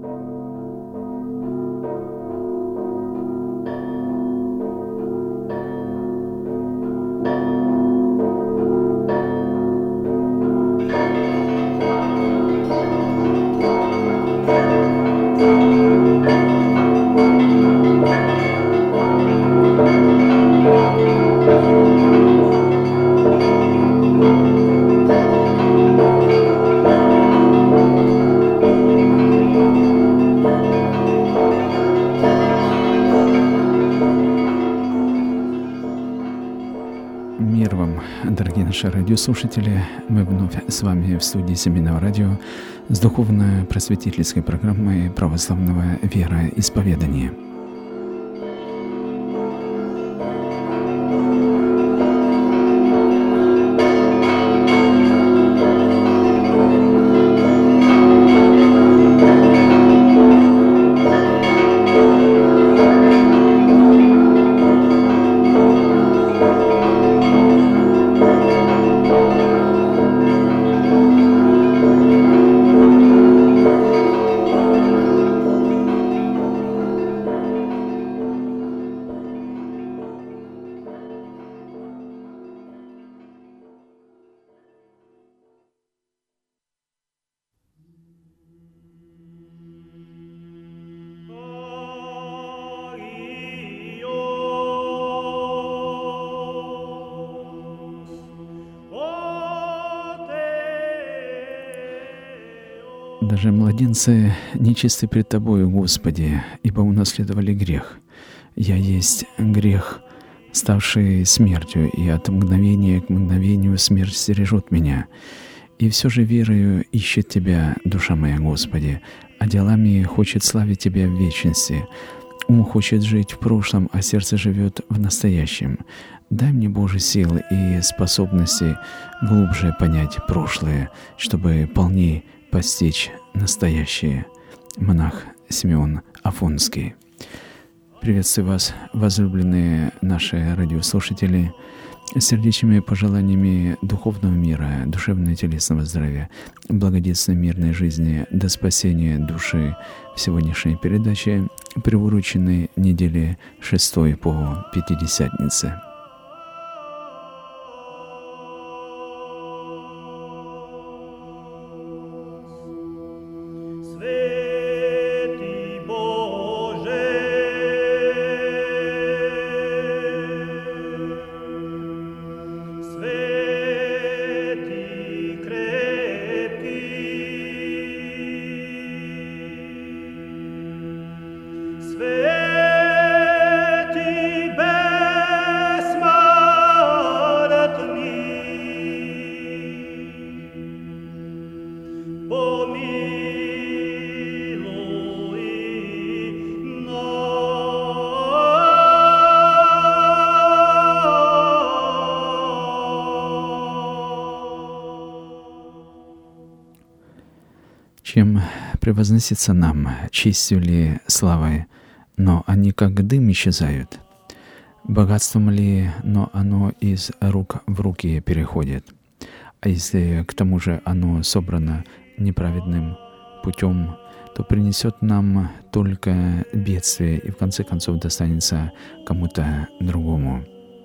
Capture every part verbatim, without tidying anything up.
Наши радиослушатели, мы вновь с вами в студии Семейного радио с духовно-просветительской программой православного вероисповедания. Даже младенцы нечисты пред Тобою, Господи, ибо унаследовали грех. Я есть грех, ставший смертью, и от мгновения к мгновению смерть стережет меня. И все же верою ищет Тебя, душа моя, Господи, а делами хочет славить Тебя в вечности. Ум хочет жить в прошлом, а сердце живет в настоящем. Дай мне, Боже, силы и способности глубже понять прошлое, чтобы полней постичь настоящее. Монах Симеон Афонский. Приветствую вас, возлюбленные наши радиослушатели, с сердечными пожеланиями духовного мира, душевного и телесного здравия, благодетельной мирной жизни до спасения души в сегодняшней передаче, приуроченной неделе шестой по Пятидесятнице. Чем превозносится нам, честью ли, славой, но они как дым исчезают? Богатством ли, но оно из рук в руки переходит? А если к тому же оно собрано неправедным путем, то принесет нам только бедствие и в конце концов достанется кому-то другому.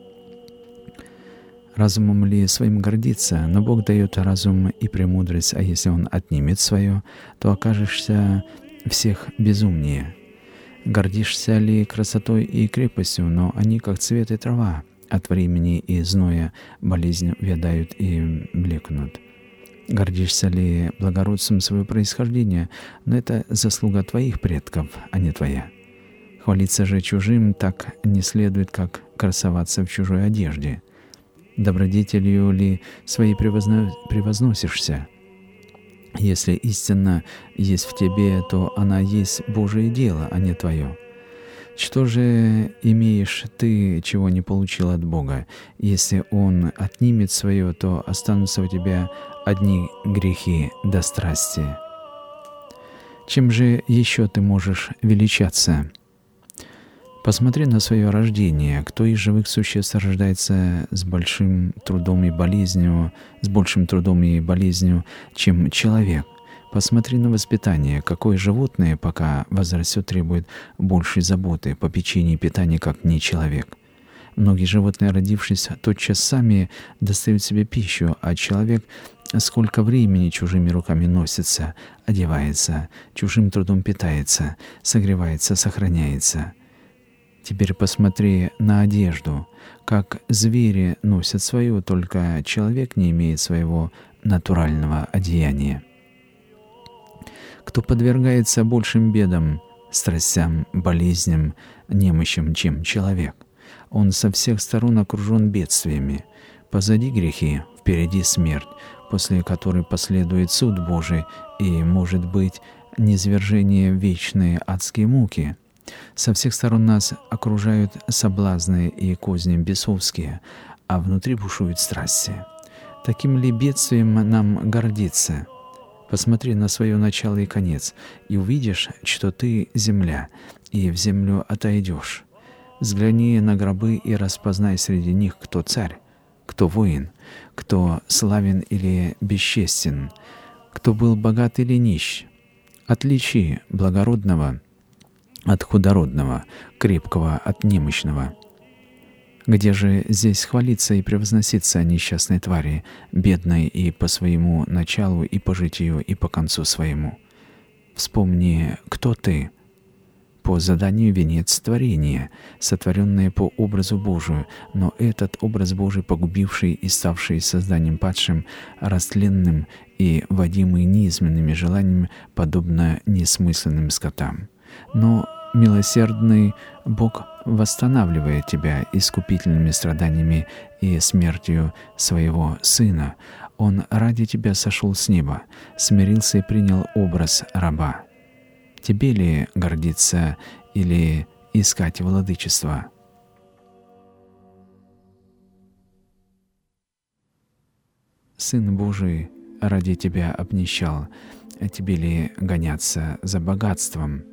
Разумом ли своим гордиться? Но Бог дает разум и премудрость, а если Он отнимет свое, то окажешься всех безумнее. Гордишься ли красотой и крепостью, но они как цвет и трава, от времени и зноя болезнь увядают и блекнут. Гордишься ли благородством своего происхождения, но это заслуга твоих предков, а не твоя. Хвалиться же чужим так не следует, как красоваться в чужой одежде. Добродетелью ли своей превозно... превозносишься? Если истина есть в тебе, то она есть Божие дело, а не твое. Что же имеешь ты, чего не получил от Бога? Если Он отнимет свое, то останутся у тебя одни грехи до страсти. Чем же еще ты можешь величаться? Посмотри на свое рождение. Кто из живых существ рождается с большим трудом и болезнью, с большим трудом и болезнью, чем человек? Посмотри на воспитание, какое животное, пока возрастет, требует большей заботы, попечения и питания, как не человек. Многие животные, родившись, тотчас сами достают себе пищу, а человек сколько времени чужими руками носится, одевается, чужим трудом питается, согревается, сохраняется. Теперь посмотри на одежду, как звери носят свою, только человек не имеет своего натурального одеяния. Кто подвергается большим бедам, страстям, болезням, немощам, чем человек? Он со всех сторон окружен бедствиями. Позади грехи, впереди смерть, после которой последует суд Божий и, может быть, низвержение в вечные адские муки. Со всех сторон нас окружают соблазны и козни бесовские, а внутри бушуют страсти. Таким ли бедствием нам гордиться? Посмотри на свое начало и конец, и увидишь, что ты — земля, и в землю отойдешь. Взгляни на гробы и распознай среди них, кто царь, кто воин, кто славен или бесчестен, кто был богат или нищ. Отличи благородного от худородного, крепкого от немощного. Где же здесь хвалиться и превозноситься о несчастной твари, бедной и по своему началу, и по житию, и по концу своему? Вспомни, кто ты. По заданию венец творения, сотворенное по образу Божию, но этот образ Божий, погубивший и ставший созданием падшим, растленным и водимый неизменными желаниями, подобно несмысленным скотам. Но милосердный Бог восстанавливает тебя искупительными страданиями и смертью своего Сына. Он ради тебя сошел с неба, смирился и принял образ раба. Тебе ли гордиться или искать владычество? Сын Божий ради тебя обнищал, а тебе ли гоняться за богатством?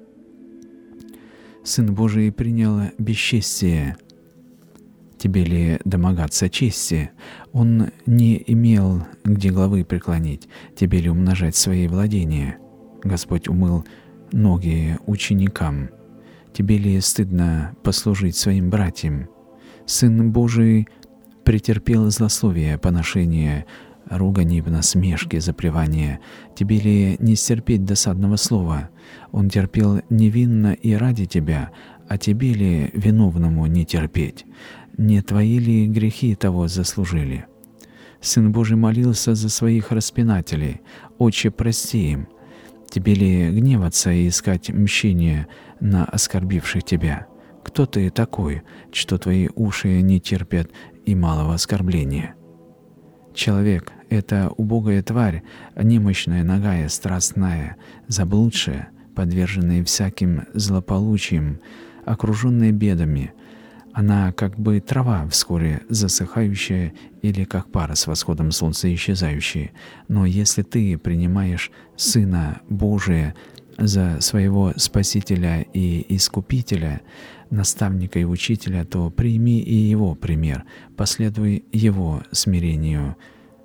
Сын Божий принял бесчестие, тебе ли домогаться чести? Он не имел где главы преклонить, тебе ли умножать свои владения? Господь умыл ноги ученикам, тебе ли стыдно послужить своим братьям? Сын Божий претерпел злословие, поношение, ругань, насмешки, заплевание. Тебе ли не стерпеть досадного слова? Он терпел невинно и ради тебя, а тебе ли виновному не терпеть? Не твои ли грехи того заслужили? Сын Божий молился за своих распинателей: «Отче, прости им». Тебе ли гневаться и искать мщения на оскорбивших тебя? Кто ты такой, что твои уши не терпят и малого оскорбления? Человек — это убогая тварь, немощная, нагая, страстная, заблудшая, подверженная всяким злополучиям, окруженная бедами. Она как бы трава, вскоре засыхающая, или как пара с восходом солнца исчезающая. Но если ты принимаешь Сына Божия за своего Спасителя и Искупителя, наставника и учителя, то прими и Его пример, последуй Его смирению,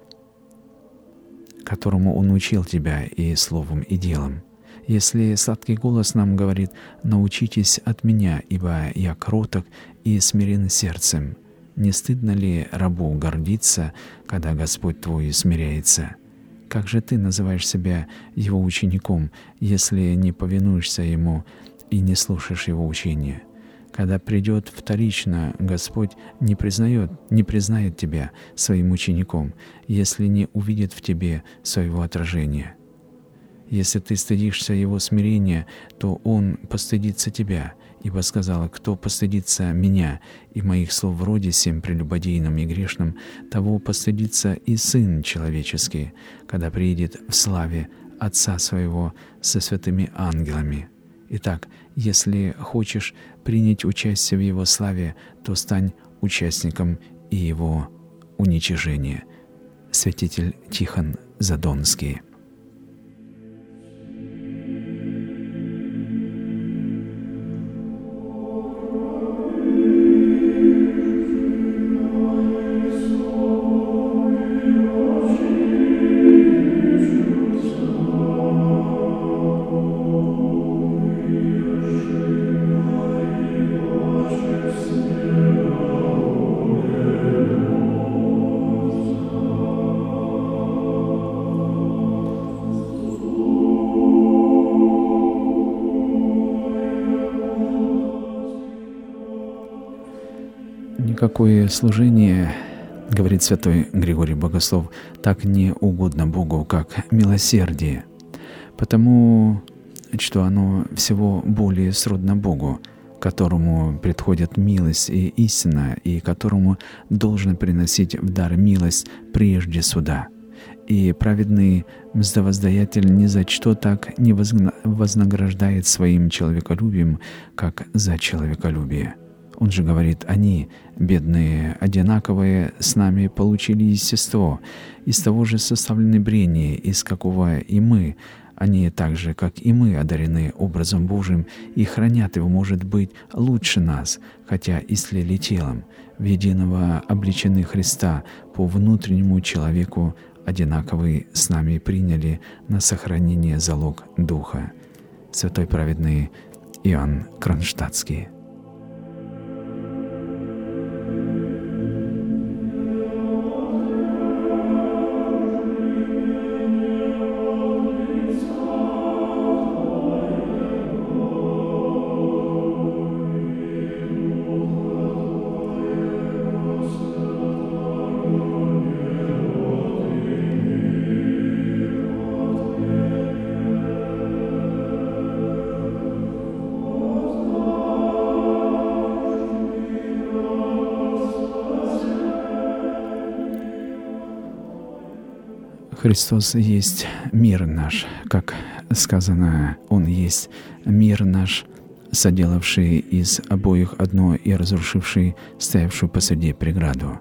которому Он учил тебя и словом, и делом. Если сладкий голос нам говорит: «Научитесь от Меня, ибо Я кроток и смирен сердцем», не стыдно ли рабу гордиться, когда Господь твой смиряется? Как же ты называешь себя Его учеником, если не повинуешься Ему и не слушаешь Его учения? Когда придет вторично, Господь не признает, не признает тебя своим учеником, если не увидит в тебе своего отражения. Если ты стыдишься Его смирения, то Он постыдится тебя, ибо сказала: «Кто постыдится Меня и моих слов в роде сем прелюбодейном и грешном, того постыдится и Сын Человеческий, когда приедет в славе Отца Своего со святыми ангелами». Итак, если хочешь принять участие в Его славе, то стань участником и Его уничижения. Святитель Тихон Задонский. Oh никакое служение, говорит святой Григорий Богослов, так не угодно Богу, как милосердие, потому что оно всего более сродно Богу, которому предходит милость и истина, и которому должно приносить в дар милость прежде суда. И праведный мздовоздаятель ни за что так не вознаграждает своим человеколюбием, как за человеколюбие. Он же говорит: они, бедные, одинаковые, с нами получили естество, из того же составлены брения, из какого и мы. Они так же, как и мы, одарены образом Божиим и хранят его, может быть, лучше нас, хотя и слили телом, в единого облечены Христа по внутреннему человеку, одинаковый с нами приняли на сохранение залог Духа. Святой праведный Иоанн Кронштадтский. Христос есть мир наш, как сказано, Он есть мир наш, соделавший из обоих одно и разрушивший стоявшую посреди преграду,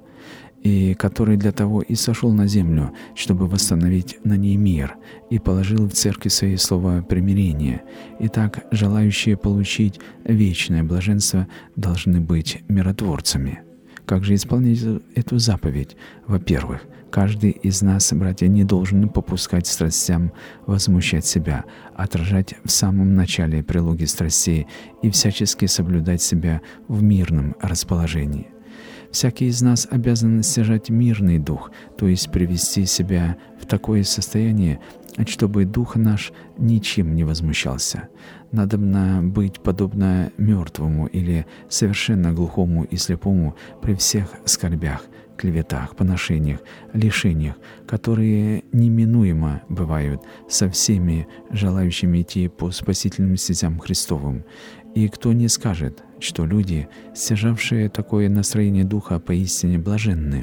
и который для того и сошел на землю, чтобы восстановить на ней мир, и положил в церкви своей слово примирения. Итак, желающие получить вечное блаженство должны быть миротворцами. Как же исполнять эту заповедь? Во-первых, каждый из нас, братья, не должен попускать страстям возмущать себя, отражать в самом начале прилоги страстей и всячески соблюдать себя в мирном расположении. Всякий из нас обязан стяжать мирный дух, то есть привести себя в такое состояние, чтобы дух наш ничем не возмущался. Надобно быть подобно мертвому или совершенно глухому и слепому при всех скорбях, клеветах, поношениях, лишениях, которые неминуемо бывают со всеми желающими идти по спасительным стезям Христовым. И кто не скажет, что люди, стяжавшие такое настроение духа, поистине блаженны,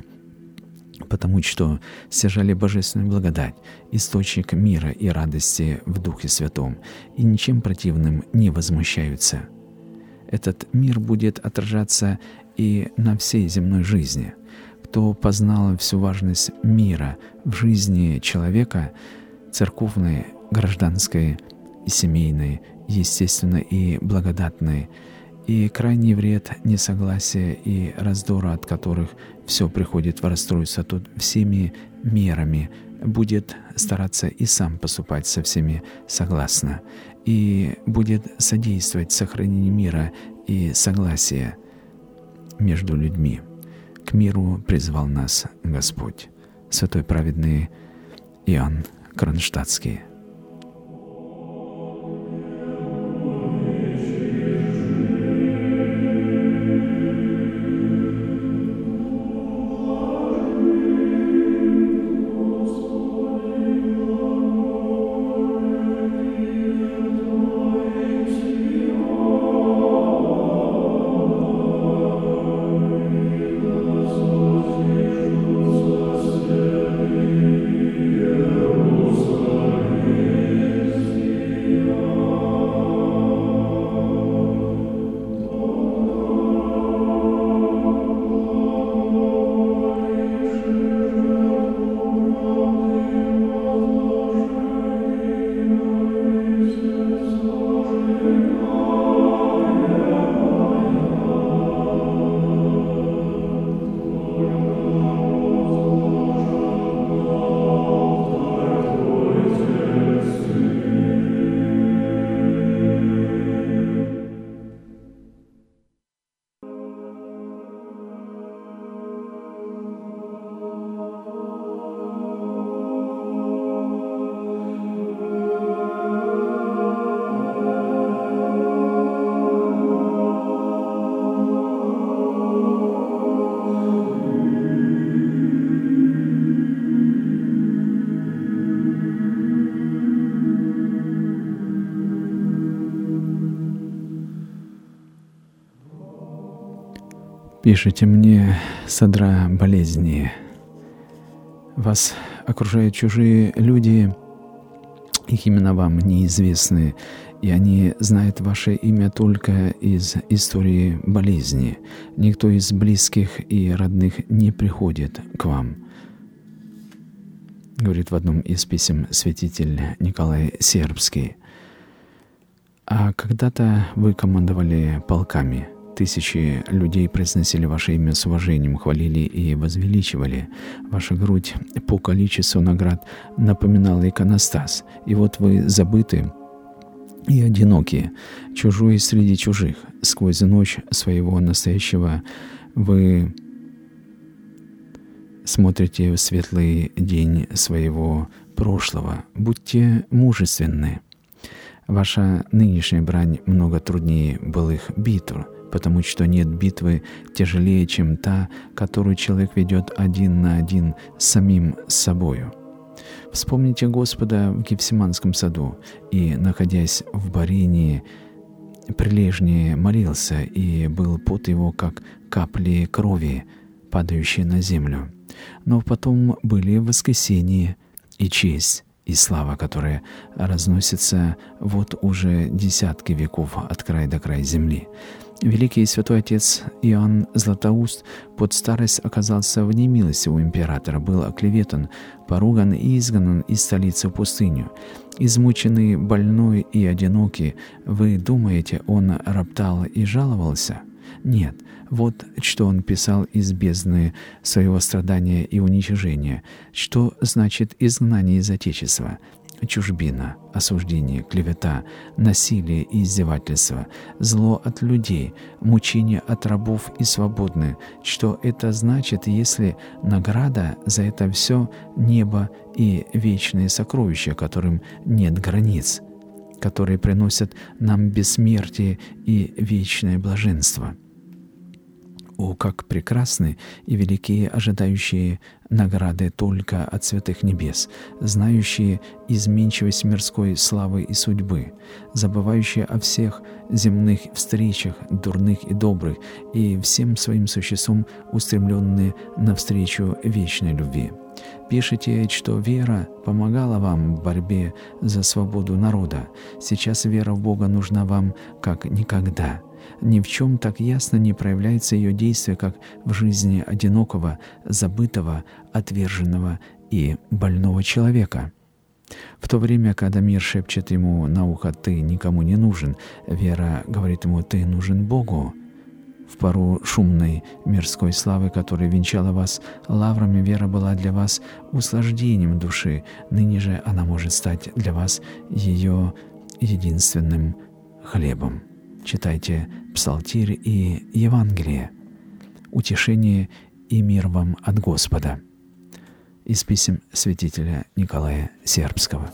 потому что стяжали божественную благодать, источник мира и радости в Духе Святом, и ничем противным не возмущаются. Этот мир будет отражаться и на всей земной жизни. Кто познал всю важность мира в жизни человека, церковной, гражданской и семейной, естественно и благодатной, и крайний вред несогласия и раздора, от которых все приходит в расстройство, тут всеми мерами будет стараться и сам поступать со всеми согласно, и будет содействовать сохранению мира и согласия между людьми. К миру призвал нас Господь. Святой праведный Иоанн Кронштадтский. Jerusalem. Пишите мне, содра болезни. Вас окружают чужие люди, их имена вам неизвестны, и они знают ваше имя только из истории болезни. Никто из близких и родных не приходит к вам. Говорит в одном из писем святитель Николай Сербский. А когда-то вы командовали полками. Тысячи людей произносили ваше имя с уважением, хвалили и возвеличивали. Ваша грудь по количеству наград напоминала иконостас. И вот вы забыты и одиноки, чужой среди чужих. Сквозь ночь своего настоящего вы смотрите в светлый день своего прошлого. Будьте мужественны. Ваша нынешняя брань много труднее былых битв, потому что нет битвы тяжелее, чем та, которую человек ведет один на один с самим собою. Вспомните Господа в Гефсиманском саду, и, находясь в борении, прилежнее молился, и был пот его, как капли крови, падающие на землю. Но потом были воскресение и честь, и слава, которая разносится вот уже десятки веков от края до края земли. Великий святой отец Иоанн Златоуст под старость оказался в немилости у императора, был оклеветан, поруган и изгнан из столицы в пустыню. Измученный, больной и одинокий, вы думаете, он роптал и жаловался? Нет, вот что он писал из бездны своего страдания и уничижения. Что значит изгнание из Отечества? Чужбина, осуждение, клевета, насилие и издевательство, зло от людей, мучение от рабов и свободных. Что это значит, если награда за это все небо и вечные сокровища, которым нет границ, которые приносят нам бессмертие и вечное блаженство? О, как прекрасны и великие ожидающие награды только от святых небес, знающие изменчивость мирской славы и судьбы, забывающие о всех земных встречах, дурных и добрых, и всем своим существом устремленные навстречу вечной любви. Пишите, что вера помогала вам в борьбе за свободу народа. Сейчас вера в Бога нужна вам как никогда. Ни в чем так ясно не проявляется ее действие, как в жизни одинокого, забытого, отверженного и больного человека. В то время, когда мир шепчет ему на ухо «ты никому не нужен», вера говорит ему «ты нужен Богу». В пору шумной мирской славы, которая венчала вас лаврами, вера была для вас услаждением души. Ныне же она может стать для вас ее единственным хлебом. Читайте Псалтирь и Евангелие. Утешение и мир вам от Господа. Из писем святителя Николая Сербского.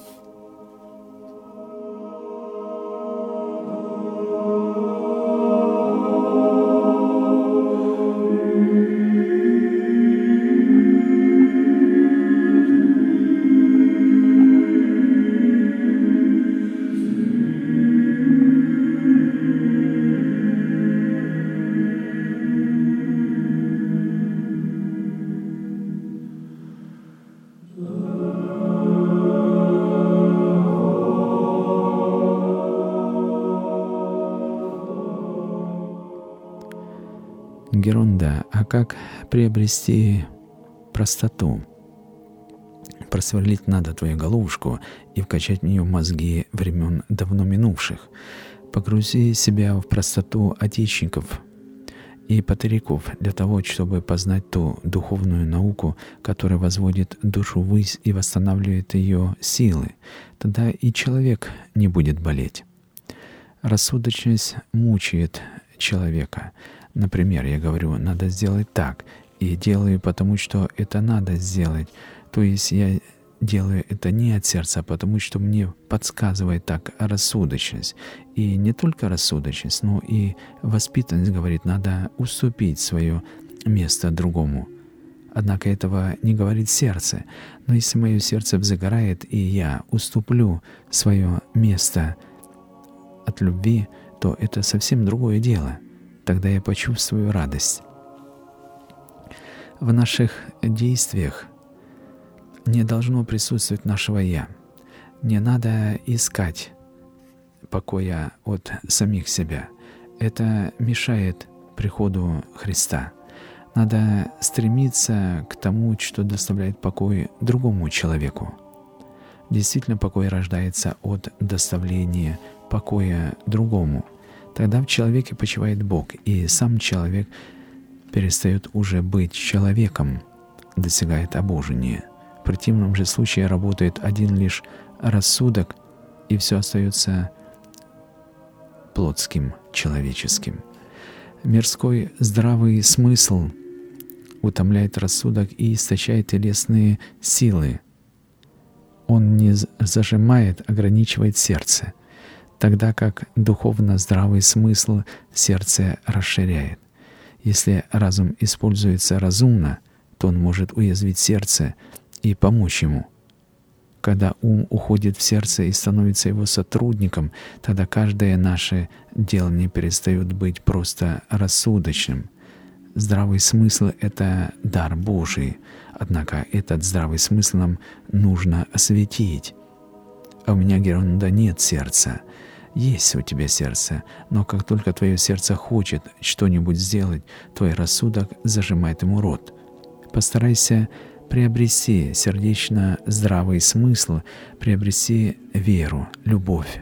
Геронда, а как приобрести простоту? Просверлить надо твою головушку и вкачать в нее мозги времен давно минувших. Погрузи себя в простоту отечников и патыриков для того, чтобы познать ту духовную науку, которая возводит душу ввысь и восстанавливает ее силы. Тогда и человек не будет болеть. Рассудочность мучает человека. Например, я говорю, надо сделать так, и делаю, потому что это надо сделать. То есть я делаю это не от сердца, а потому что мне подсказывает так рассудочность. И не только рассудочность, но и воспитанность говорит, надо уступить свое место другому. Однако этого не говорит сердце. Но если мое сердце взгорает, и я уступлю свое место от любви, то это совсем другое дело. Тогда я почувствую радость. В наших действиях не должно присутствовать нашего «я». Не надо искать покоя от самих себя. Это мешает приходу Христа. Надо стремиться к тому, что доставляет покой другому человеку. Действительно, покой рождается от доставления покоя другому. Тогда в человеке почивает Бог, и сам человек перестает уже быть человеком, достигает обожения. В противном же случае работает один лишь рассудок, и все остается плотским, человеческим. Мирской здравый смысл утомляет рассудок и истощает телесные силы. Он не зажимает, ограничивает сердце, тогда как духовно здравый смысл сердце расширяет. Если разум используется разумно, то он может уязвить сердце и помочь ему. Когда ум уходит в сердце и становится его сотрудником, тогда каждое наше делание перестает быть просто рассудочным. Здравый смысл — это дар Божий, однако этот здравый смысл нам нужно осветить. А у меня, Геронда, нет сердца. Есть у тебя сердце, но как только твое сердце хочет что-нибудь сделать, твой рассудок зажимает ему рот. Постарайся приобрести сердечно здравый смысл, приобрести веру, любовь.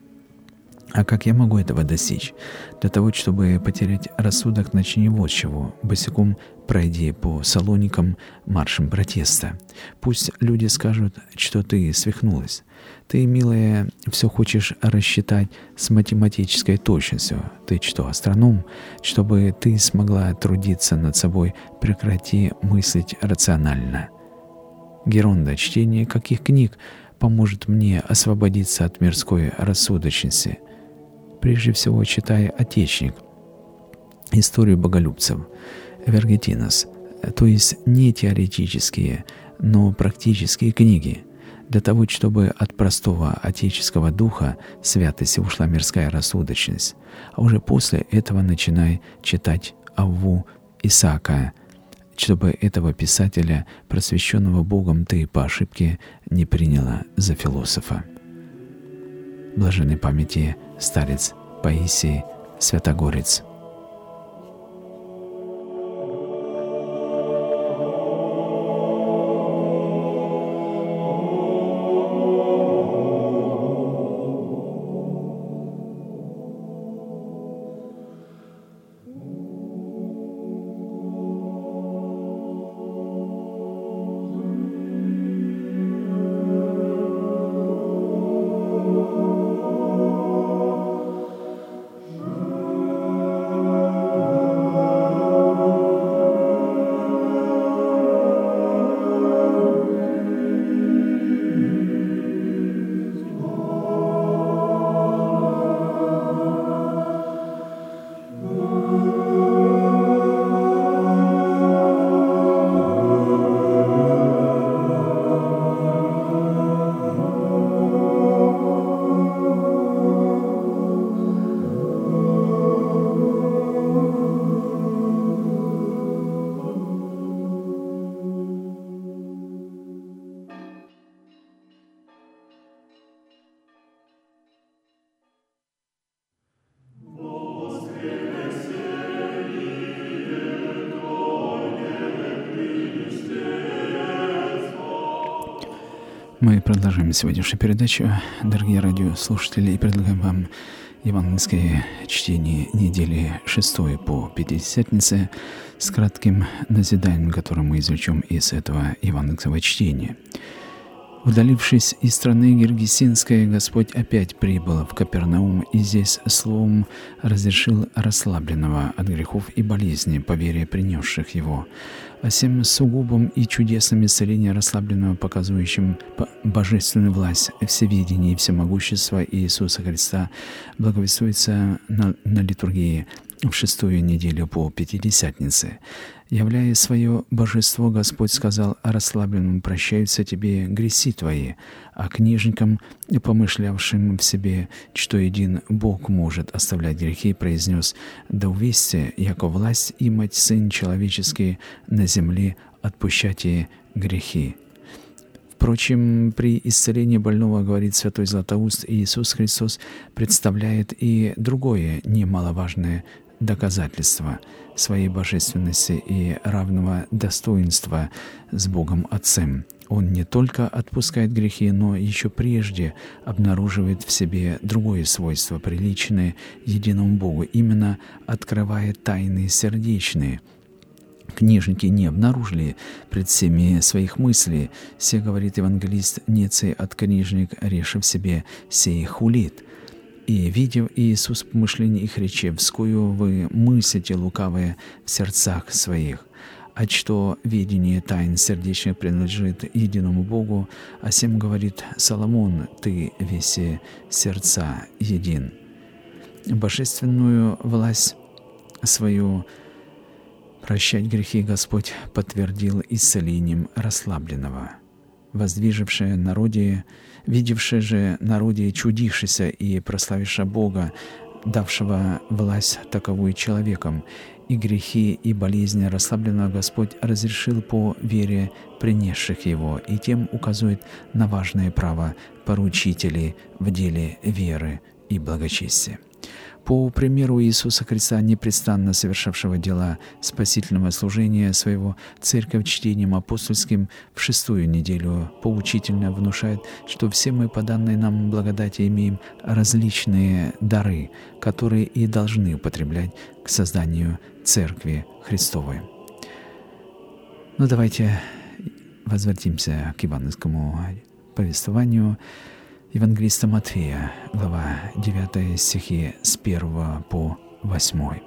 А как я могу этого достичь? Для того, чтобы потерять рассудок, начни вот с чего. Босиком пройди по салоникам маршем протеста. Пусть люди скажут, что ты свихнулась. Ты, милая, все хочешь рассчитать с математической точностью. Ты что, астроном? Чтобы ты смогла трудиться над собой, прекрати мыслить рационально. Геронда, чтение каких книг поможет мне освободиться от мирской рассудочности? Прежде всего, читай «Отечник», историю боголюбцев, Вергетинос, то есть не теоретические, но практические книги. Для того, чтобы от простого отеческого духа святости ушла мирская рассудочность. А уже после этого начинай читать Авву Исаака, чтобы этого писателя, просвещенного Богом, ты по ошибке не приняла за философа. Блаженной памяти старец Паисий Святогорец. Мы продолжаем сегодняшнюю передачу, дорогие радиослушатели, и предлагаем вам евангельское чтение недели шестой по Пятидесятнице с кратким назиданием, которое мы извлечем из этого евангельского чтения. Удалившись из страны Гергесинской, Господь опять прибыл в Капернаум, и здесь словом разрешил расслабленного от грехов и болезней по вере принесших его. А всем сугубым и чудесным исцелением расслабленного, показывающим божественную власть, всевидение и всемогущество Иисуса Христа, благовествуется на, на литургии в шестую неделю по Пятидесятнице. Являя свое божество, Господь сказал: «Расслабленным прощаются тебе греси твои», а книжникам, помышлявшим в себе, что един Бог может оставлять грехи, произнес: «Да увесьте, яко власть имать Сын Человеческий на земле, отпущайте грехи». Впрочем, при исцелении больного, говорит святой Златоуст, Иисус Христос представляет и другое немаловажное доказательство своей божественности и равного достоинства с Богом Отцем. Он не только отпускает грехи, но еще прежде обнаруживает в себе другое свойство, приличное единому Богу, именно открывает тайны сердечные. Книжники не обнаружили пред всеми своих мыслей. Се, говорит евангелист, нецы от книжник, решив себе, сей хулит. И, видев Иисус помышление их речи, вскую вы мыслите лукавые в сердцах своих. А что видение тайн сердечных принадлежит единому Богу, а сем говорит Соломон: ты веси сердца един. Божественную власть свою прощать грехи Господь подтвердил исцелением расслабленного. Воздвижившее народе, видевшее же народе чудившееся и прославившее Бога, давшего власть таковую человеком, и грехи, и болезни расслабленного Господь разрешил по вере принесших его, и тем указывает на важное право поручителей в деле веры и благочестия. По примеру Иисуса Христа, непрестанно совершавшего дела спасительного служения своего, Церковь чтением апостольским в шестую неделю поучительно внушает, что все мы по данной нам благодати имеем различные дары, которые и должны употреблять к созданию Церкви Христовой. Но давайте возвратимся к евангельскому повествованию евангелиста Матфея, глава девятая, стихи с первого по восьмой.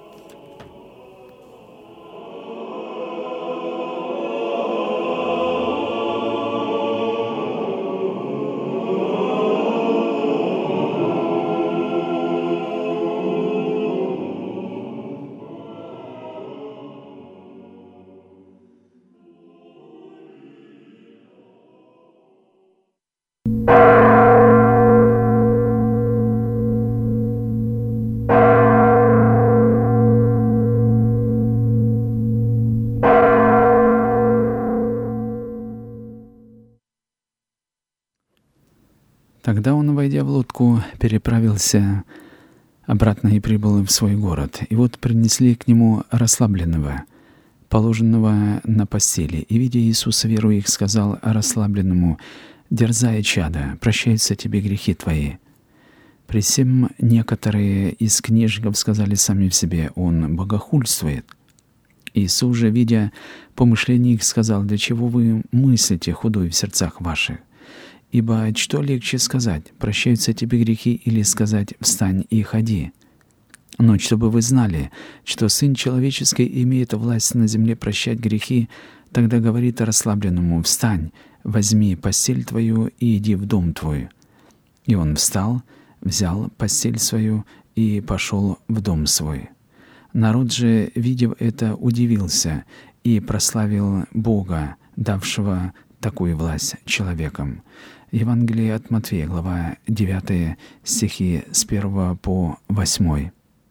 Тогда он, войдя в лодку, переправился обратно и прибыл в свой город. И вот принесли к нему расслабленного, положенного на постели. И, видя Иисуса, веруя их, сказал расслабленному: «Дерзай, чадо, прощаются тебе грехи твои». При сем некоторые из книжников сказали сами в себе: «Он богохульствует». Иисус же, видя помышления их, сказал: «Для чего вы мыслите худой в сердцах ваших? Ибо что легче сказать: прощаются тебе грехи, или сказать: встань и ходи? Но чтобы вы знали, что Сын Человеческий имеет власть на земле прощать грехи, тогда говорит расслабленному: встань, возьми постель твою и иди в дом твой». И он встал, взял постель свою и пошел в дом свой. Народ же, видев это, удивился и прославил Бога, давшего такую власть человеком. Евангелие от Матфея, глава девятая, стихи с первого по восьмой.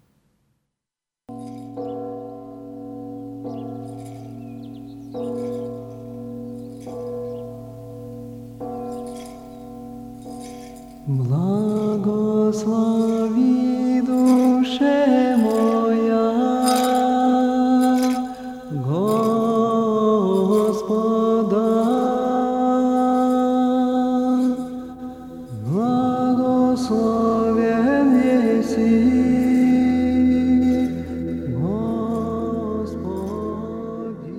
Благослови душе моя Господа, благословен еси Господи.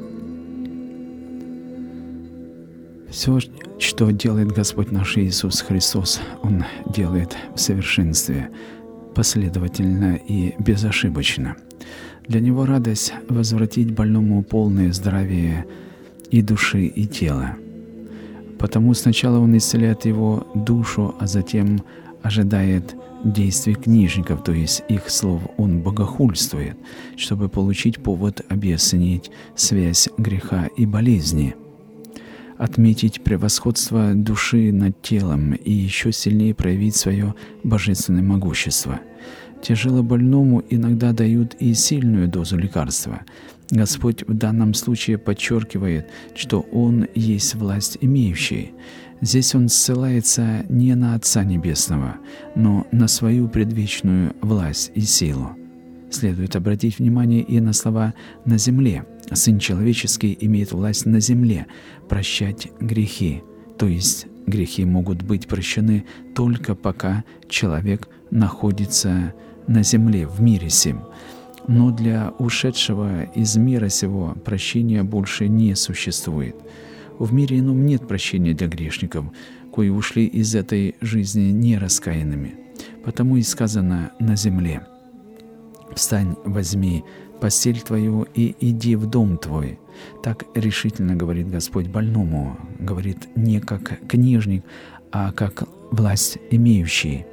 Все, что делает Господь наш Иисус Христос, Он делает в совершенстве, последовательно и безошибочно. Для Него радость возвратить больному полное здравие и души, и тела. Потому сначала Он исцеляет его душу, а затем ожидает действий книжников, то есть их слов. Он богохульствует, чтобы получить повод объяснить связь греха и болезни, отметить превосходство души над телом и еще сильнее проявить свое божественное могущество. Тяжелобольному иногда дают и сильную дозу лекарства. Господь в данном случае подчеркивает, что Он есть власть имеющий. Здесь Он ссылается не на Отца Небесного, но на свою предвечную власть и силу. Следует обратить внимание и на слова «на земле». Сын человеческий имеет власть на земле прощать грехи, то есть грехи могут быть прощены только пока человек находится на земле, в мире сим. Но для ушедшего из мира сего прощения больше не существует. В мире ином нет прощения для грешников, кои ушли из этой жизни нераскаянными. Потому и сказано «на земле». «Встань, возьми постель твою и иди в дом твой». Так решительно говорит Господь больному, говорит не как книжник, а как власть имеющий.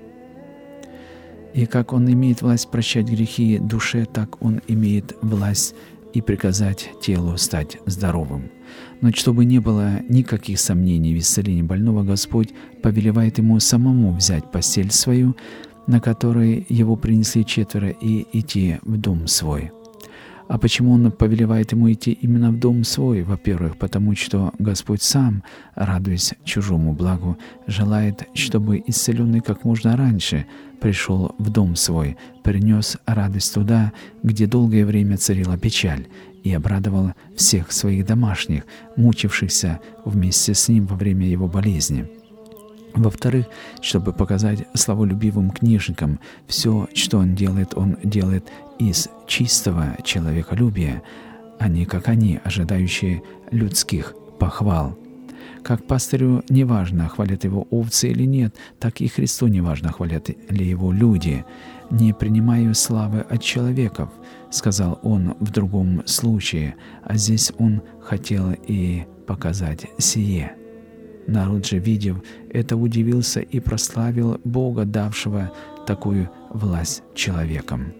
И как Он имеет власть прощать грехи душе, так Он имеет власть и приказать телу стать здоровым. Но чтобы не было никаких сомнений в исцелении больного, Господь повелевает ему самому взять постель свою, на которой его принесли четверо, и идти в дом свой. А почему Он повелевает ему идти именно в дом свой? Во-первых, потому что Господь Сам, радуясь чужому благу, желает, чтобы исцеленный как можно раньше пришел в дом свой, принес радость туда, где долгое время царила печаль, и обрадовал всех своих домашних, мучившихся вместе с ним во время его болезни. Во-вторых, чтобы показать славолюбивым книжникам, все, что он делает, он делает из чистого человеколюбия, а не как они, ожидающие людских похвал. Как пастырю неважно, хвалят его овцы или нет, так и Христу неважно, хвалят ли его люди. «Не принимаю славы от человеков», — сказал он в другом случае, а здесь он хотел и показать сие. Народ же, видев это, удивился и прославил Бога, давшего такую власть человекам.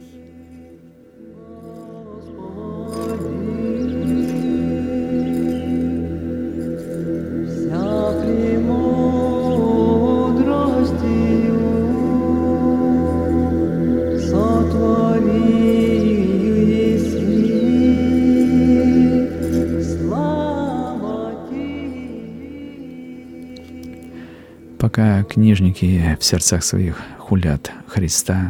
Пока книжники в сердцах своих хулят Христа,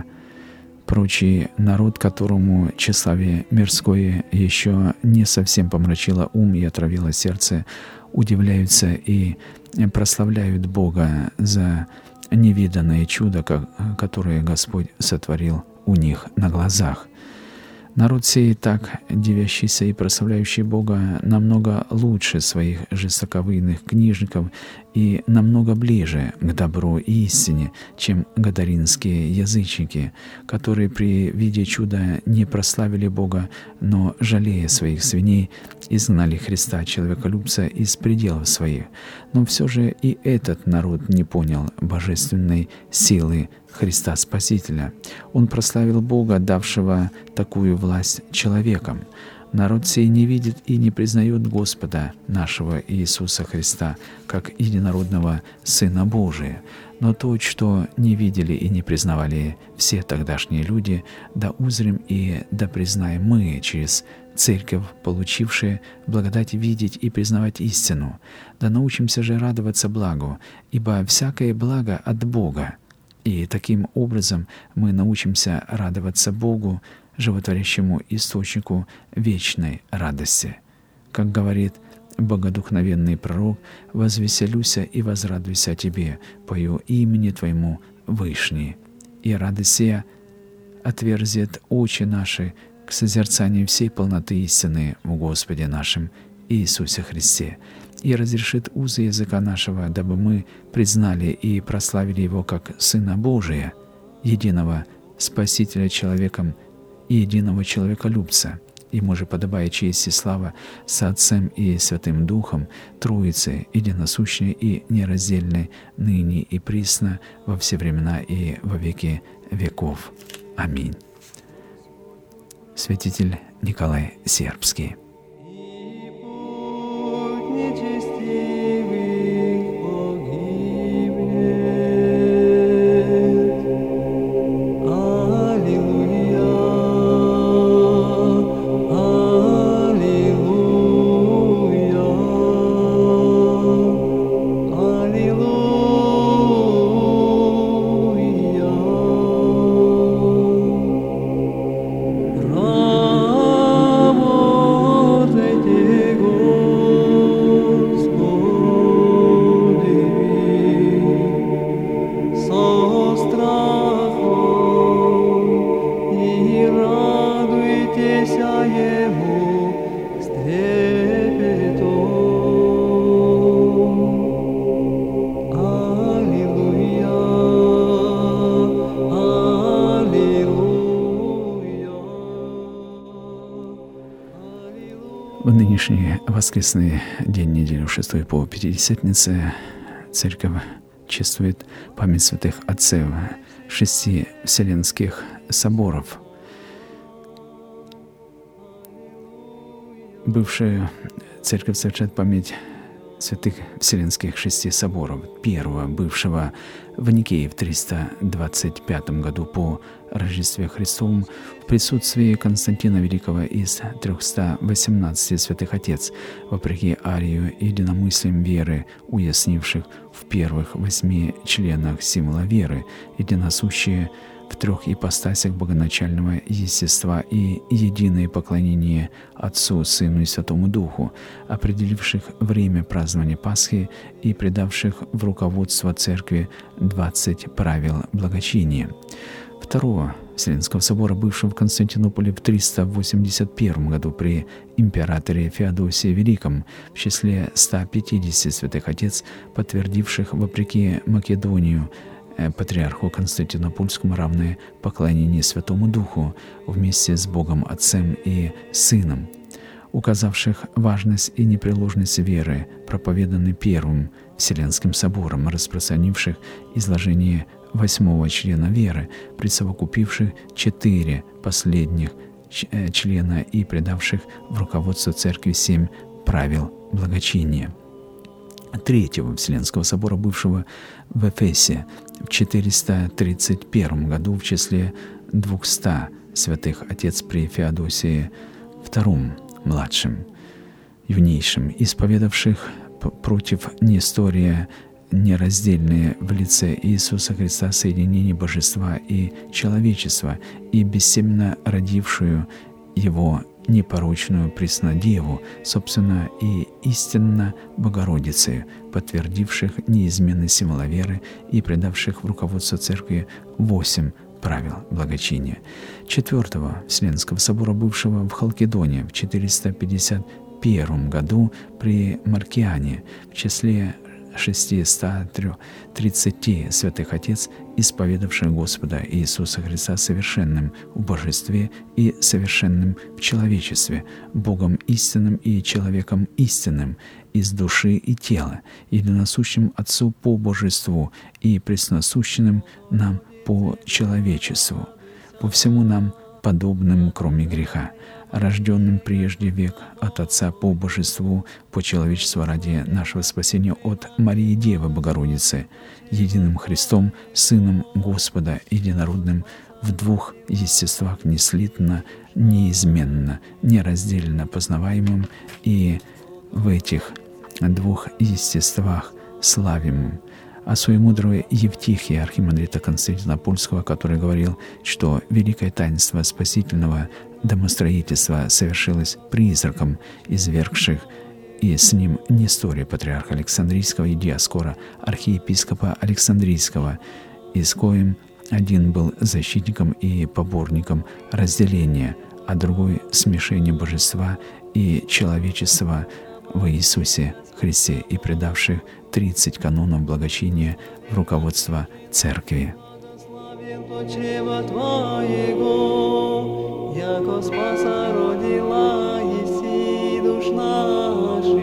прочий народ, которому тщеславие мирское еще не совсем помрачило ум и отравило сердце, удивляются и прославляют Бога за невиданное чудо, которое Господь сотворил у них на глазах. Народ сей, так дивящийся и прославляющий Бога, намного лучше своих жестоковыйных книжников и намного ближе к добру и истине, чем гадаринские язычники, которые при виде чуда не прославили Бога, но, жалея своих свиней, изгнали Христа, человеколюбца, из пределов своих. Но все же и этот народ не понял божественной силы Христа Спасителя. Он прославил Бога, давшего такую власть человекам. Народ сей не видит и не признает Господа нашего Иисуса Христа как единородного Сына Божия. Но то, что не видели и не признавали все тогдашние люди, да узрим и да признаем мы через Церковь, получившая благодать видеть и признавать истину. Да научимся же радоваться благу, ибо всякое благо от Бога. И таким образом мы научимся радоваться Богу, животворящему источнику вечной радости. Как говорит богодухновенный пророк: «Возвеселюся и возрадуйся о Тебе, пою имени Твоему Вышний». И радость сия отверзет очи наши к созерцанию всей полноты истины в Господе нашем Иисусе Христе, и разрешит узы языка нашего, дабы мы признали и прославили Его как Сына Божия, единого Спасителя человеком и единого человеколюбца, Ему же подобает честь и слава со Отцем и Святым Духом, Троицы, единосущной и нераздельной, ныне и присно, во все времена и во веки веков. Аминь. Святитель Николай Сербский. В нынешний воскресный день недели шестой по Пятидесятнице Церковь чествует память святых отцев шести Вселенских соборов. Бывшая Церковь совершает память святых Вселенских шести соборов. Первого, бывшего в Никее в триста двадцать пятом году по Рождестве Христовом, в присутствии Константина Великого из трёхсот восемнадцати святых отец, вопреки арию и единомыслием веры, уяснивших в первых восьми членах символа веры, единосущие в трех ипостасях богоначального естества и единое поклонение Отцу, Сыну и Святому Духу, определивших время празднования Пасхи и придавших в руководство Церкви двадцать правил благочиния. Второго Вселенского собора, бывшего в Константинополе в триста восемьдесят первом году при императоре Феодосии Великом, в числе ста пятидесяти святых отец, подтвердивших вопреки Македонию патриарху Константинопольскому равное поклонение Святому Духу вместе с Богом Отцем и Сыном, указавших важность и непреложность веры, проповеданной Первым Вселенским собором, распространивших изложение восьмого члена веры, присовокупивших четыре последних члена и придавших в руководство Церкви семь правил благочиния. Третьего Вселенского собора, бывшего в Эфесе в четыреста тридцать первом году в числе двухсот святых отец при Феодосии Втором младшем, юнейшем, исповедавших против Нестория нераздельные в лице Иисуса Христа соединение божества и человечества и бессеменно родившую его непорочную Преснодеву, собственно, и истинно Богородицы, подтвердивших неизменный символ веры и придавших в руководство Церкви восемь правил благочиния. Четвертого Вселенского собора, бывшего в Халкидоне в четыреста пятьдесят первом году при Маркиане, в числе шестисот тридцати святых отец, исповедавших Господа Иисуса Христа совершенным в божестве и совершенным в человечестве, Богом истинным и человеком истинным, из души и тела, единосущим Отцу по божеству и пресносущным нам по человечеству, по всему нам подобным, кроме греха, рожденным прежде век от Отца по божеству, по человечеству ради нашего спасения от Марии Девы Богородицы, единым Христом, Сыном Господа, единородным в двух естествах неслитно, неизменно, нераздельно познаваемым, и в этих двух естествах славимым. А своемудрого Евтихия, архимандрита Константинопольского, который говорил, что великое таинство спасительного домостроительства совершилось призраком извергших, и с ним Нестория, патриарха Александрийского, и Диаскора, архиепископа Александрийского, и с коим один был защитником и поборником разделения, а другой — смешения божества и человечества в Иисусе Христе, и предавших тридцать канонов благочиния в руководство Церкви. яко спаса родила еси душ наших.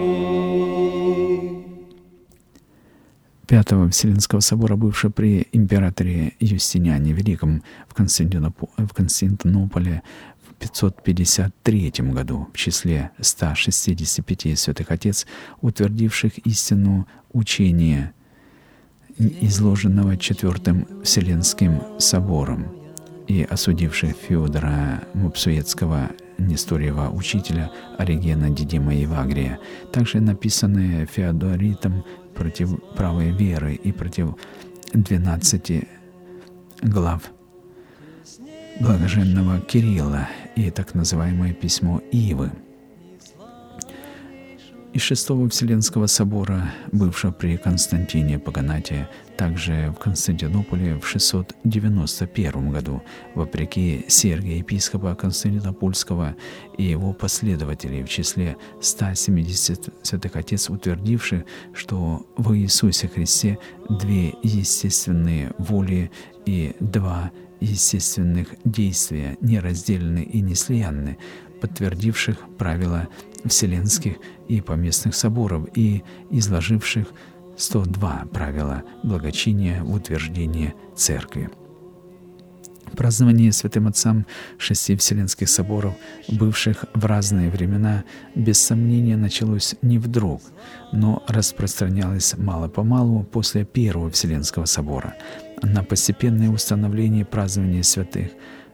Пятого Вселенского собора, бывшего при императоре Юстиниане Великом в Константиноп- в Константинополе в пятьсот пятьдесят третьем году в числе ста шестидесяти пяти святых отец, утвердивших истину учения, изложенного Четвертым Вселенским собором, и осудивших Феодора Мопсуетского, Несториева учителя, Оригена, Дидима и Евагрия, также написанные Феодоритом против правой веры и против двенадцати глав блаженного Кирилла и так называемое письмо Ивы. Из Шестого Вселенского собора, бывшего при Константине Паганате, также в Константинополе в шестьсот девяносто первом году, вопреки Сергия епископа Константинопольского и его последователей в числе ста семидесяти святых отец, утвердивших, что во Иисусе Христе две естественные воли и два естественных действия нераздельны и неслиянны, подтвердивших правила Вселенских и поместных соборов и изложивших сто два правила благочиния в утверждении Церкви. Празднование святым отцам шести Вселенских соборов, бывших в разные времена, без сомнения началось не вдруг, но распространялось мало-помалу после Первого Вселенского собора. На постепенное установление празднования святых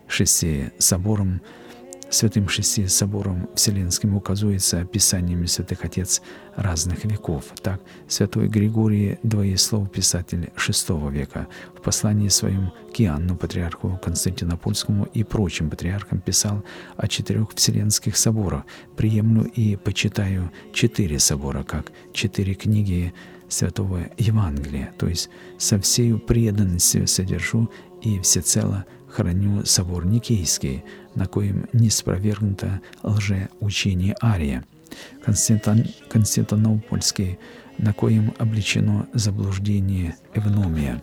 шести собором Святым Шести собором Вселенским указывается писаниями святых отец разных веков. Так, святой Григорий Двоеслов, писатель шестого века, в послании своем к Иоанну, патриарху Константинопольскому и прочим патриархам, писал о четырех Вселенских соборах. «Приемлю и почитаю четыре собора, как четыре книги Святого Евангелия, то есть со всею преданностью содержу и всецело храню собор Никейский, на коем не спровергнуто лжеучение Ария, Константин, Константинопольский, на коем обличено заблуждение Эвномия,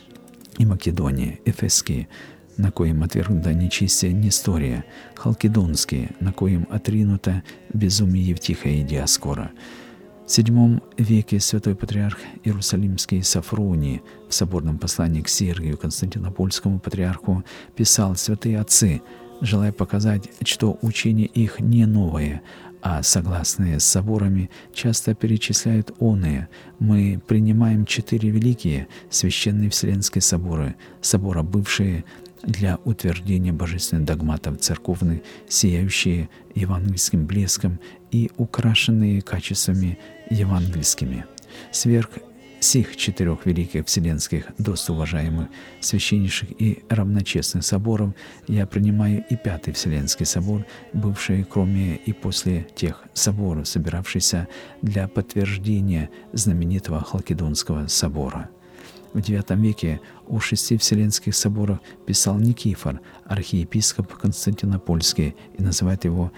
и Македония, Эфесский, на коем отвергнуто нечестие Нестория, Халкидонский, на коем отринуто безумие Евтихия и Диаскора. В седьмом веке святой патриарх Иерусалимский Сафроний в соборном послании к Сергию Константинопольскому патриарху писал: «Святые отцы, желая показать, что учение их не новое, а согласные с соборами, часто перечисляют оные. Мы принимаем четыре великие священные вселенские соборы, собора бывшие для утверждения божественных догматов церковных, сияющие евангельским блеском и украшенные качествами евангельскими. Сверх сих четырех великих вселенских, достоуважаемых, священнейших и равночестных соборов, я принимаю и Пятый Вселенский собор, бывший кроме и после тех соборов, собиравшийся для подтверждения знаменитого Халкидонского собора». В девятом веке о шести Вселенских соборах писал Никифор, архиепископ Константинопольский, и называет его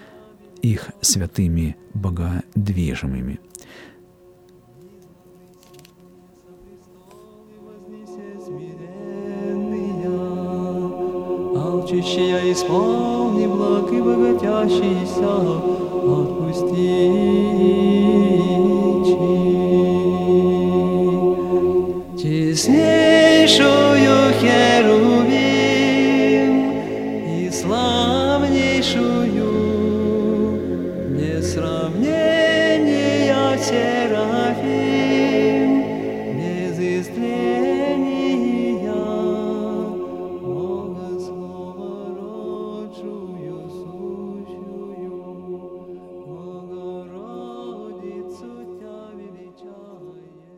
их святыми богодвижимыми. Алчущая исполни благ и богатящийся отпусти. Честнейшую херувим и славнейшую без сравнения серафим, без истления Бога Слова родшую сущую, Богородицу Тя величае.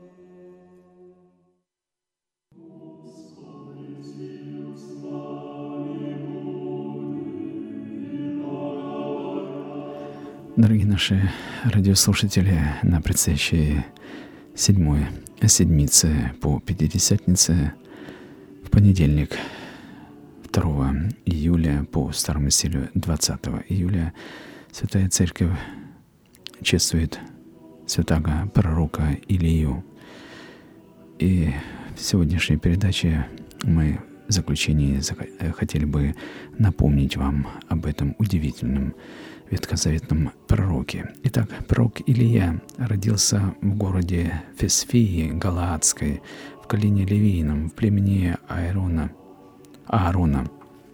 Дорогие наши радиослушатели, на предстоящей седьмой седмице по Пятидесятнице в понедельник, второго июля по старому стилю двадцатого июля, Святая Церковь чествует святаго пророка Илию. И в сегодняшней передаче мы в заключении хотели бы напомнить вам об этом удивительном ветхозаветном пророке. Итак, пророк Илия родился в городе Фесфии Галаадской, в колене Левийном, в племени Аарона, Аарона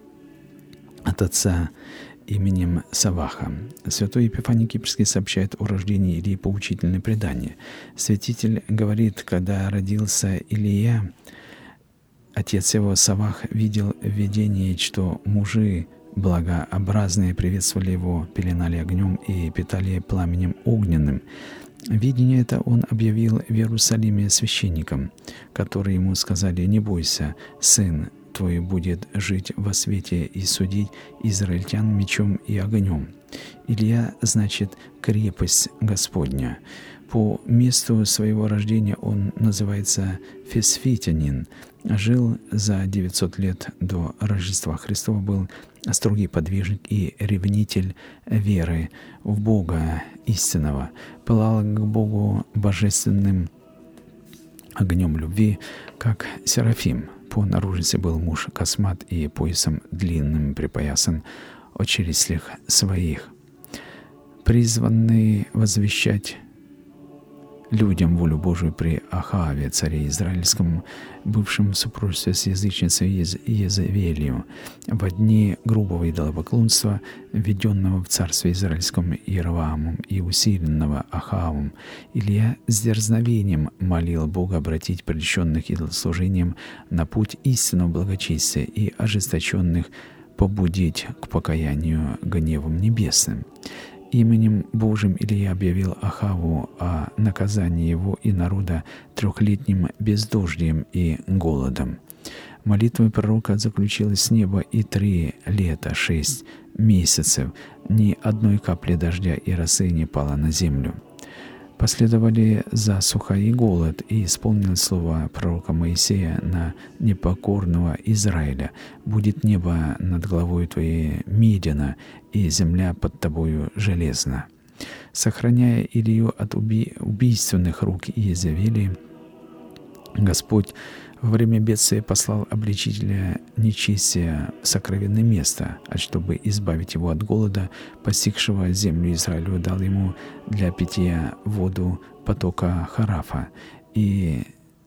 от отца именем Саваха. Святой Епифаний Кипрский сообщает о рождении Илии поучительное предание. Святитель говорит, когда родился Илия, отец его Савах видел в видении, что мужи благообразные приветствовали его, пеленали огнем и питали пламенем огненным. Видение это он объявил в Иерусалиме священникам, которые ему сказали: «Не бойся, сын твой будет жить во свете и судить израильтян мечом и огнем». Илия значит «крепость Господня». По месту своего рождения он называется фесфитянин. Жил за девятьсот лет до Рождества Христова, был строгий подвижник и ревнитель веры в Бога истинного, пылал к Богу божественным огнем любви, как Серафим. По наружности был муж космат и поясом длинным припоясан о челюстях своих. Призванный возвещать людям волю Божию при Ахаве, царе израильском, бывшем в супружестве с язычницей Езавелью, во дни грубого идолопоклонства, введенного в царстве израильском Иеровоамом и усиленного Ахавом, Илия с дерзновением молил Бога обратить прельщенных идолослужением на путь истинного благочестия и ожесточенных побудить к покаянию гневом небесным. Именем Божьим Илия объявил Ахаву о наказании его и народа трехлетним бездождием и голодом. Молитва пророка заключилась с неба и три лета, шесть месяцев. Ни одной капли дождя и росы не пало на землю. Последовали засуха и голод, и исполнилось слово пророка Моисея на непокорного Израиля: «Будет небо над головой твоей медено, и земля под тобою железна». Сохраняя Илию от уби- убийственных рук Иезавели, Господь во время бедствия послал обличителя нечестия в сокровенное место, а чтобы избавить его от голода, постигшего землю Израилю, дал ему для питья воду потока Харафа, и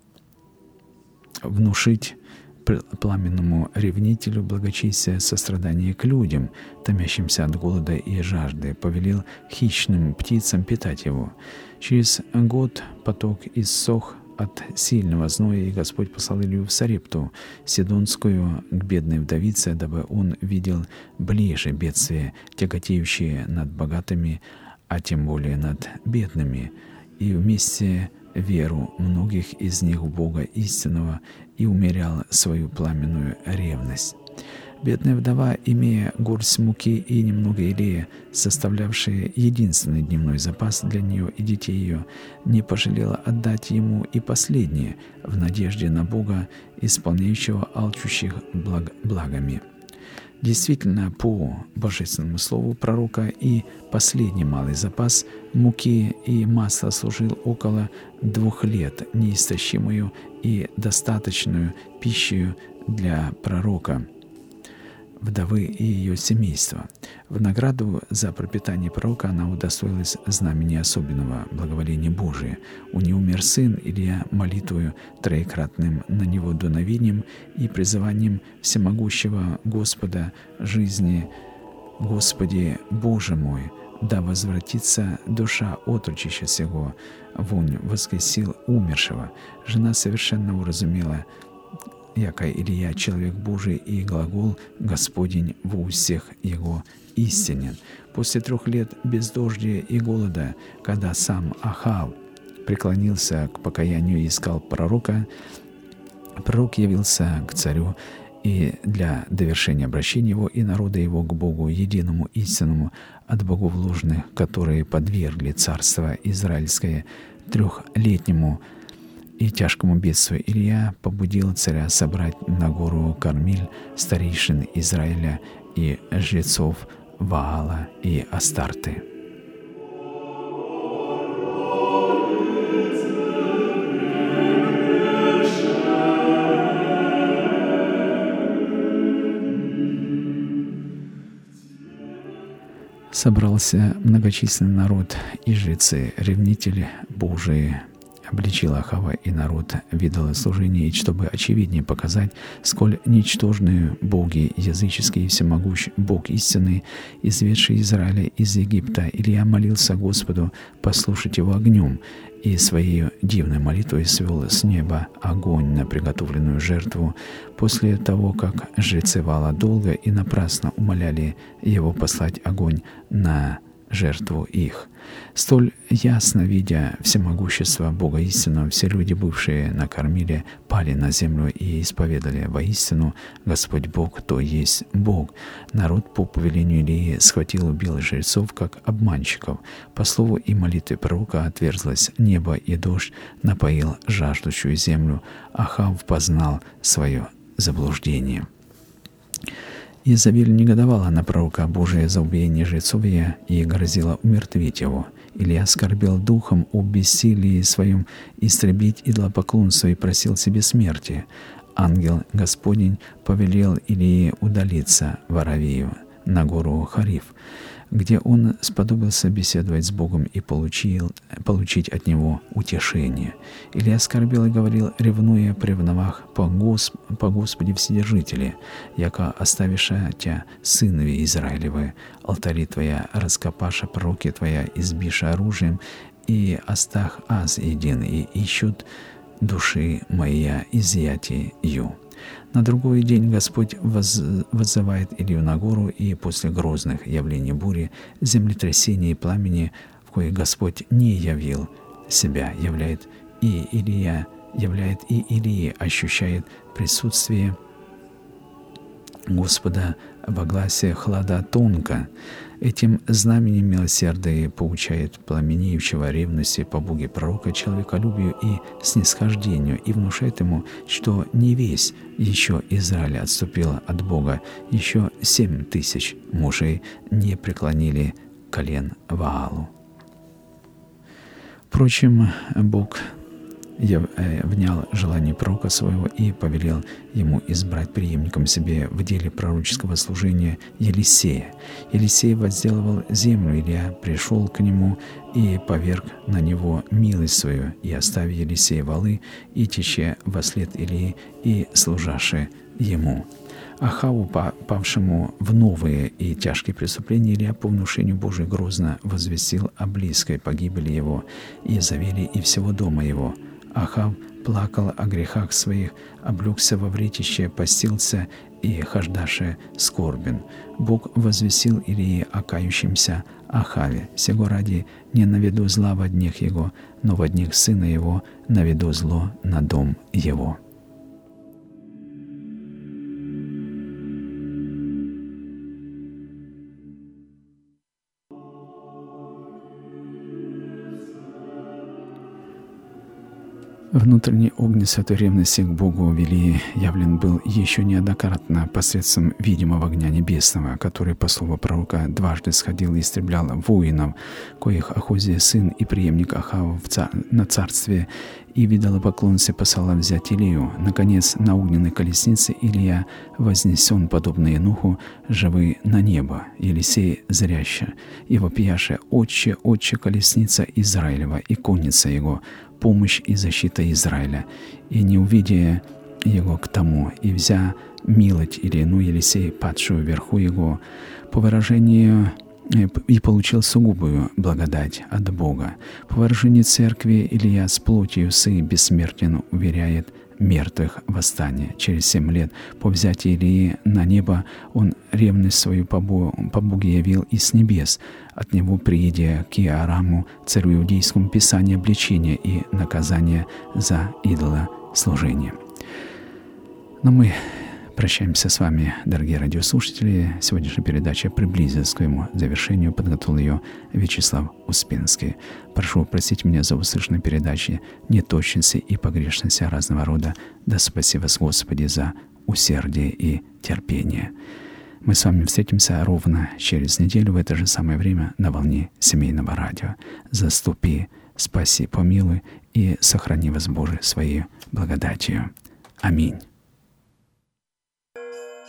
внушить пламенному ревнителю благочестия сострадание к людям, томящимся от голода и жажды, повелел хищным птицам питать его. Через год поток иссох от сильного зноя, и Господь послал Илью в Сарепту Сидонскую к бедной вдовице, дабы он видел ближе бедствия, тяготеющие над богатыми, а тем более над бедными, и вместе веру многих из них в Бога истинного, и умерял свою пламенную ревность. Бедная вдова, имея горсть муки и немного илея, составлявшие единственный дневной запас для нее и детей ее, не пожалела отдать ему и последнее в надежде на Бога, исполняющего алчущих благ- благами. Действительно, по божественному слову пророка и последний малый запас муки и масла служил около двух лет, неистощимую и достаточную пищей для пророка, вдовы и ее семейства. В награду за пропитание пророка она удостоилась знамени особенного благоволения Божия. У нее умер сын, Илия молитвою троекратным на него дуновением и призыванием всемогущего Господа жизни: «Господи, Боже мой, да возвратится душа отрочища сего, вонь воскресил умершего». Жена совершенно уразумела, яко Илия человек Божий, и глагол Господень во усех его истинен. После трех лет бездождия и голода, когда сам Ахав преклонился к покаянию и искал пророка, пророк явился к царю, и для довершения обращения его и народа его к Богу единому истинному от богов ложных, которые подвергли царство израильское трехлетнему и тяжкому бедствию, Илия побудил царя собрать на гору Кармиль старейшин Израиля и жрецов Ваала и Астарты. Собрался многочисленный народ и жрецы, ревнители Божии, обличил Ахава и народ в идолослужении, и чтобы очевиднее показать, сколь ничтожны боги языческие и всемогущ Бог истинный, изведший Израиля из Египта, Илья молился Господу послушать его огнем, и своей дивной молитвой свел с неба огонь на приготовленную жертву. После того, как жрецы Ваала долго и напрасно умоляли его послать огонь на жертву их. Столь ясно видя всемогущество Бога истинного, все люди, бывшие на кормиле, пали на землю и исповедали воистину Господь Бог, то есть Бог. Народ по повелению Илии схватил и убил жрецов, как обманщиков. По слову и молитве пророка отверзлось небо, и дождь напоил жаждущую землю. Ахав познал свое заблуждение. Изавель негодовала на пророка Божия за убиение жрецов и грозила умертвить его. Илья оскорбил духом о бессилии своем истребить идолопоклонство и просил себе смерти. Ангел Господень повелел Илии удалиться в Аравию, на гору Хариф, где он сподобился беседовать с Богом и получил, получить от Него утешение. Илья оскорбил и говорил, ревнуя при ревновах по, Госп, по Господе Вседержителе, яко оставиша тя сынове Израилевы, алтари твоя раскопаша, пророки твоя избиша оружием, и остах аз един, и ищут души моя изъятию. На другой день Господь воз, воззывает Илью на гору, и после грозных явлений бури, землетрясения и пламени, в коих Господь не явил себя, являет и Илия, являет и Илии, ощущает присутствие Господа во гласе хлада тонко. Этим знаменем милосердия поучает пламенеющего ревности по Боге пророка человеколюбию и снисхождению, и внушает ему, что не весь еще Израиль отступил от Бога, еще семь тысяч мужей не преклонили колен Ваалу. Впрочем, Бог внял желание пророка своего и повелел ему избрать преемником себе в деле пророческого служения Елисея. Елисей возделывал землю, Илья пришел к нему и поверг на него милость свою, и оставив Елисея валы, и тече вослед Илии, и служаше ему. Ахаву, павшему в новые и тяжкие преступления, Илья по внушению Божию грозно возвестил о близкой погибели его, и Изавели и всего дома его. Ахав плакал о грехах своих, облегся во вретище, постился и хождаше скорбен. Бог возвестил Илии о кающемся Ахаве. Сего ради не наведу зла во днях его, но во днях сына его наведу зло на дом его. Внутренний огонь святой ревности к Богу вели явлен был еще неоднократно посредством видимого огня небесного, который, по слову пророка, дважды сходил и истреблял воинов, коих Ахозия, сын и преемник Ахава в цар... на царстве, и в идолопоклонстве посылал взять Илию. Наконец, на огненной колеснице Илия вознесен, подобно Енуху, живый на небо, Елисей зряще, и вопияше: «Отче, отче, колесница Израилева и конница его, помощь и защита Израиля». И не увидя его к тому, и взя милость Илину, Елисей, падшую вверху его, по выражению и получил сугубую благодать от Бога. По выражению церкви Илья с плотью сы бессмертен уверяет мертвых восстание. Через семь лет по взятии Илии на небо он ревность свою по Богу, по Богу явил и с небес. От него приидя к Иораму, царю иудейскому, писание обличения и наказание за идолослужение. Но мы прощаемся с вами, дорогие радиослушатели. Сегодняшняя передача приблизилась к своему завершению. Подготовил ее Вячеслав Успенский. Прошу простить меня за услышанные передачи, неточности и погрешности разного рода. Да спаси вас, Господи, за усердие и терпение. Мы с вами встретимся ровно через неделю в это же самое время на волне семейного радио. Заступи, спаси, помилуй и сохрани вас, Боже, своей благодатью. Аминь.